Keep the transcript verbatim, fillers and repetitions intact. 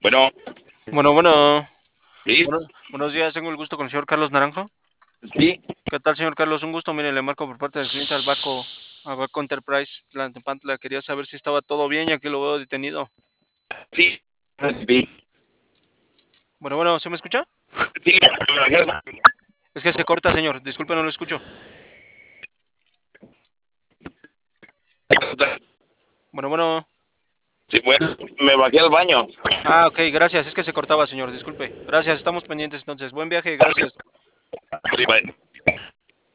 Bueno, Bueno, bueno, sí, bueno, buenos días, tengo el gusto con el señor Carlos Naranjo. sí, ¿Qué tal, señor Carlos? Un gusto, mire, le marco por parte del cliente Albaco, Albaco Enterprise, Tlanepantla. Quería saber si estaba todo bien, ya que lo veo detenido. sí, recibí. Bueno, bueno, ¿se me escucha? Sí, Es que se corta, señor, disculpe, no lo escucho. Bueno, bueno. sí, bueno, me bajé al baño. Ah, ok, gracias, es que se cortaba, señor, disculpe. Gracias, estamos pendientes entonces. Buen viaje, gracias. Sí, bueno.